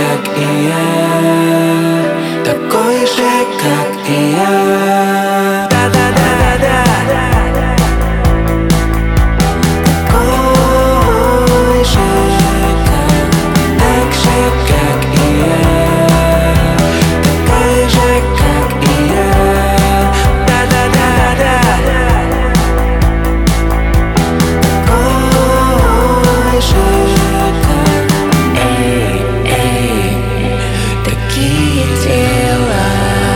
как и я, такой же, как и я. Да-да-да-да-да. Такой же, так же, как и я, такой же, как и я. Да-да-да-да. Такой же, как такие дела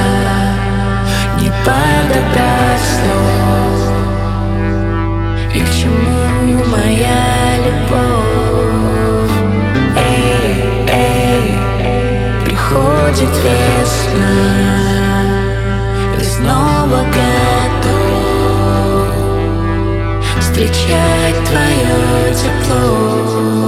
не подобрать слов. И к чему моя любовь? Приходит весна, и снова готов встречать твое тепло.